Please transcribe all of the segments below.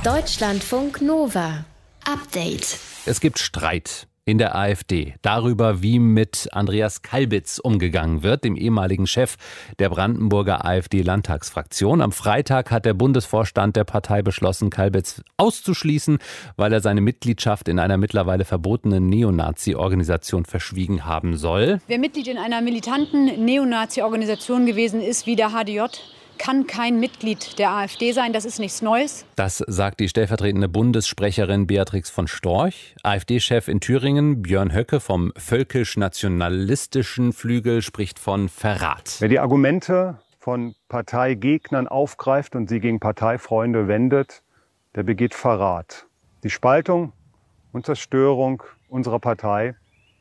Deutschlandfunk Nova. Update. Es gibt Streit in der AfD darüber, wie mit Andreas Kalbitz umgegangen wird, dem ehemaligen Chef der Brandenburger AfD-Landtagsfraktion. Am Freitag hat der Bundesvorstand der Partei beschlossen, Kalbitz auszuschließen, weil er seine Mitgliedschaft in einer mittlerweile verbotenen Neonazi-Organisation verschwiegen haben soll. Wer Mitglied in einer militanten Neonazi-Organisation gewesen ist, wie der HDJ, kann kein Mitglied der AfD sein. Das ist nichts Neues. Das sagt die stellvertretende Bundessprecherin Beatrix von Storch. AfD-Chef in Thüringen, Björn Höcke vom völkisch-nationalistischen Flügel, spricht von Verrat. Wer die Argumente von Parteigegnern aufgreift und sie gegen Parteifreunde wendet, der begeht Verrat. Die Spaltung und Zerstörung unserer Partei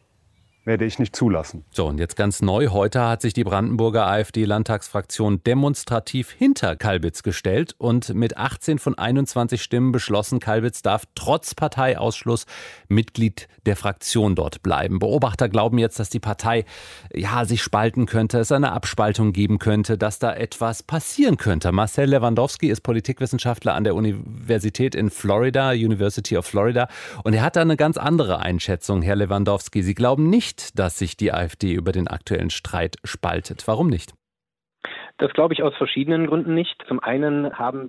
werde ich nicht zulassen. So, und jetzt ganz neu. Heute hat sich die Brandenburger AfD-Landtagsfraktion demonstrativ hinter Kalbitz gestellt und mit 18 von 21 Stimmen beschlossen, Kalbitz darf trotz Parteiausschluss Mitglied der Fraktion dort bleiben. Beobachter glauben jetzt, dass die Partei sich spalten könnte, es eine Abspaltung geben könnte, dass da etwas passieren könnte. Marcel Lewandowski ist Politikwissenschaftler an der Universität in Florida, University of Florida, und er hat da eine ganz andere Einschätzung, Herr Lewandowski. Sie glauben nicht, dass sich die AfD über den aktuellen Streit spaltet. Warum nicht? Das glaube ich aus verschiedenen Gründen nicht. Zum einen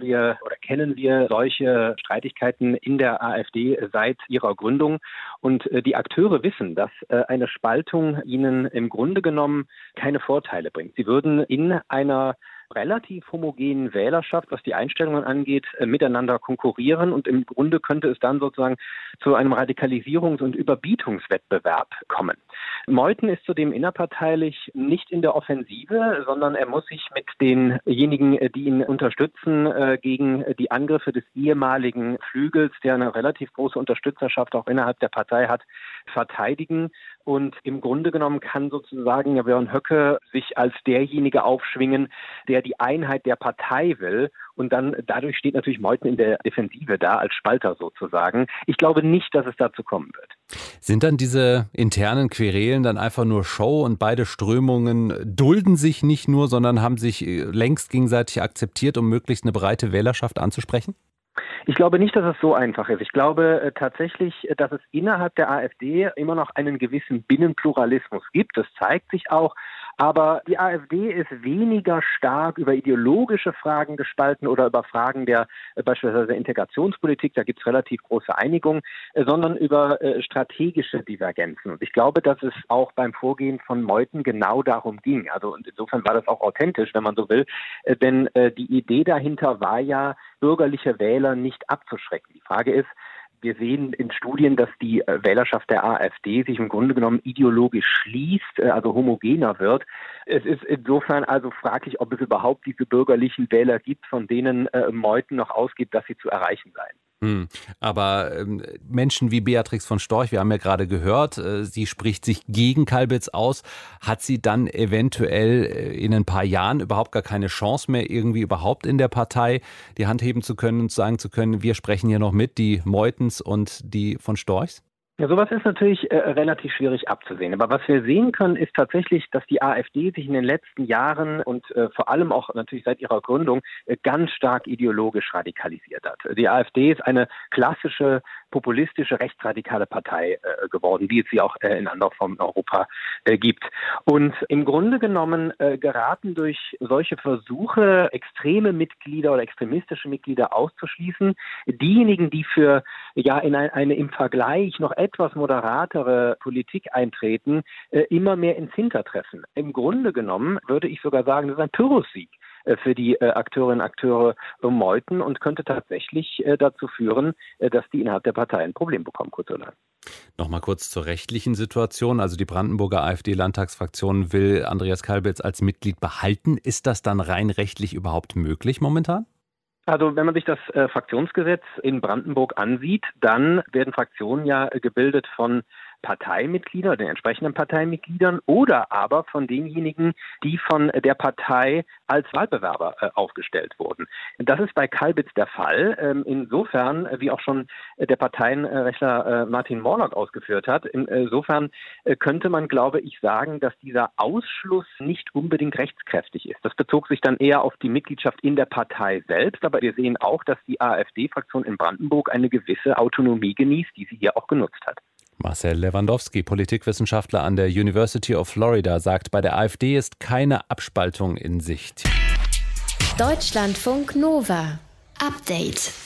kennen wir solche Streitigkeiten in der AfD seit ihrer Gründung. Und die Akteure wissen, dass eine Spaltung ihnen im Grunde genommen keine Vorteile bringt. Sie würden in einer relativ homogenen Wählerschaft, was die Einstellungen angeht, miteinander konkurrieren, und im Grunde könnte es dann sozusagen zu einem Radikalisierungs- und Überbietungswettbewerb kommen. Meuthen ist zudem innerparteilich nicht in der Offensive, sondern er muss sich mit denjenigen, die ihn unterstützen, gegen die Angriffe des ehemaligen Flügels, der eine relativ große Unterstützerschaft auch innerhalb der Partei hat, verteidigen. Und im Grunde genommen kann sozusagen Björn Höcke sich als derjenige aufschwingen, der die Einheit der Partei will. Und dann dadurch steht natürlich Meuthen in der Defensive da, als Spalter sozusagen. Ich glaube nicht, dass es dazu kommen wird. Sind dann diese internen Querelen dann einfach nur Show und beide Strömungen dulden sich nicht nur, sondern haben sich längst gegenseitig akzeptiert, um möglichst eine breite Wählerschaft anzusprechen? Ich glaube nicht, dass es so einfach ist. Ich glaube tatsächlich, dass es innerhalb der AfD immer noch einen gewissen Binnenpluralismus gibt. Das zeigt sich auch. Aber die AfD ist weniger stark über ideologische Fragen gespalten oder über Fragen der beispielsweise Integrationspolitik, da gibt es relativ große Einigung, sondern über strategische Divergenzen. Und ich glaube, dass es auch beim Vorgehen von Meuthen genau darum ging. Also und insofern war das auch authentisch, wenn man so will, denn die Idee dahinter war ja, bürgerliche Wähler nicht abzuschrecken. Die Frage ist, wir sehen in Studien, dass die Wählerschaft der AfD sich im Grunde genommen ideologisch schließt, also homogener wird. Es ist insofern also fraglich, ob es überhaupt diese bürgerlichen Wähler gibt, von denen Meuthen noch ausgeht, dass sie zu erreichen seien. Aber Menschen wie Beatrix von Storch, wir haben ja gerade gehört, sie spricht sich gegen Kalbitz aus. Hat sie dann eventuell in ein paar Jahren überhaupt gar keine Chance mehr, irgendwie überhaupt in der Partei die Hand heben zu können und sagen zu können, wir sprechen hier noch mit, die Meuthens und die von Storchs? Ja, sowas ist natürlich relativ schwierig abzusehen. Aber was wir sehen können, ist tatsächlich, dass die AfD sich in den letzten Jahren und vor allem auch natürlich seit ihrer Gründung ganz stark ideologisch radikalisiert hat. Die AfD ist eine klassische populistische, rechtsradikale Partei geworden, wie es sie auch in anderen Formen in Europa gibt. Und im Grunde genommen geraten durch solche Versuche, extreme Mitglieder oder extremistische Mitglieder auszuschließen, diejenigen, die für in eine im Vergleich noch etwas moderatere Politik eintreten, immer mehr ins Hintertreffen. Im Grunde genommen würde ich sogar sagen, das ist ein Pyrrhussieg für die Akteurinnen und Akteure um Meuthen und könnte tatsächlich dazu führen, dass die innerhalb der Partei ein Problem bekommen, kurz oder lang. Nochmal kurz zur rechtlichen Situation. Also die Brandenburger AfD-Landtagsfraktion will Andreas Kalbitz als Mitglied behalten. Ist das dann rein rechtlich überhaupt möglich momentan? Also wenn man sich das Fraktionsgesetz in Brandenburg ansieht, dann werden Fraktionen ja gebildet von Parteimitgliedern, den entsprechenden Parteimitgliedern oder aber von denjenigen, die von der Partei als Wahlbewerber aufgestellt wurden. Das ist bei Kalbitz der Fall. Insofern, wie auch schon der Parteienrechtler Martin Morlock ausgeführt hat, insofern könnte man, glaube ich, sagen, dass dieser Ausschluss nicht unbedingt rechtskräftig ist. Das bezog sich dann eher auf die Mitgliedschaft in der Partei selbst, aber wir sehen auch, dass die AfD-Fraktion in Brandenburg eine gewisse Autonomie genießt, die sie hier auch genutzt hat. Marcel Lewandowski, Politikwissenschaftler an der University of Florida, sagt, bei der AfD ist keine Abspaltung in Sicht. Deutschlandfunk Nova. Update.